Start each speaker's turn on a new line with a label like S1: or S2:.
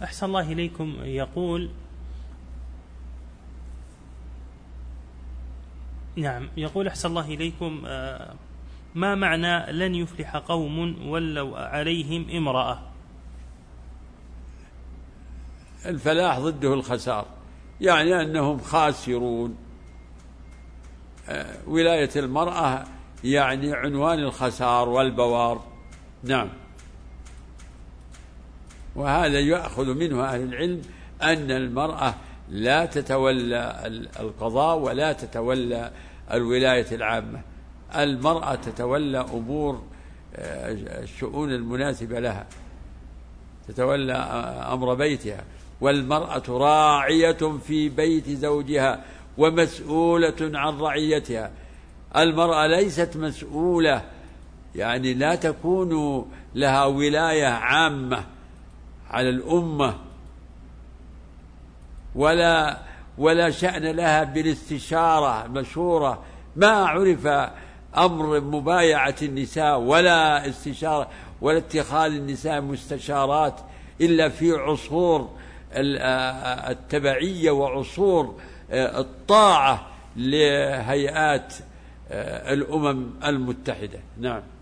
S1: أحسن الله إليكم. يقول أحسن الله إليكم، ما معنى لن يفلح قوم ولوا عليهم امرأة؟
S2: الفلاح ضده الخسار، يعني أنهم خاسرون. ولاية المرأة يعني عنوان الخسار والبوار. نعم. وهذا يأخذ منه أهل العلم أن المرأة لا تتولى القضاء ولا تتولى الولاية العامة. المرأة تتولى أمور الشؤون المناسبة لها، تتولى أمر بيتها، والمرأة راعية في بيت زوجها ومسؤولة عن رعيتها. المرأة ليست مسؤولة، يعني لا تكون لها ولاية عامة على الأمة، ولا شأن لها بالاستشارة المشورة. ما عرف أمر مبايعة النساء ولا استشارة ولا اتخاذ النساء مستشارات إلا في عصور التبعية وعصور الطاعة لهيئات الأمم المتحدة. نعم.